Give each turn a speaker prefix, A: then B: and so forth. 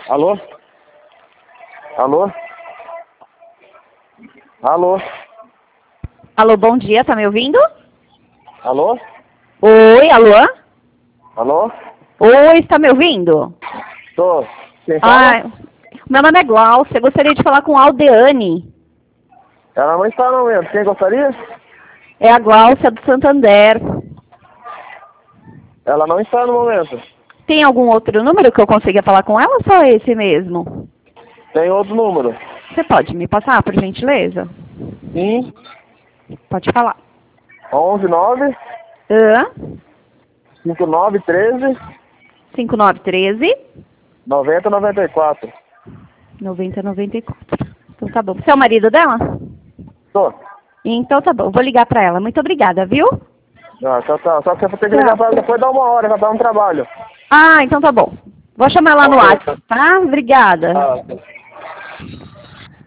A: Alô? Alô? Alô?
B: Alô, bom dia, tá me ouvindo?
A: Alô?
B: Oi, alô?
A: Alô?
B: Oi, está me ouvindo?
A: Tô. Quem fala?
B: Meu nome é Glaucia, eu gostaria de falar com a Aldeane.
A: Ela não está no momento. Quem gostaria?
B: É a Glaucia do Santander.
A: Ela não está no momento.
B: Tem algum outro número que eu consiga falar com ela ou só esse mesmo?
A: Tem outro número.
B: Você pode me passar, por gentileza?
A: Sim.
B: Pode falar.
A: 119
B: Hã?
A: 5913
B: 5913
A: 9094.
B: 9094. Então tá bom. Você é o marido dela?
A: Tô.
B: Então tá bom, vou ligar pra ela. Muito obrigada, viu?
A: Ah, tá. Só que você vai ter que ligar pra ela depois dar uma hora, ela tá no trabalho.
B: Então tá bom. Vou chamar ela no
A: Ok.
B: WhatsApp, tá? Obrigada.
A: Ah,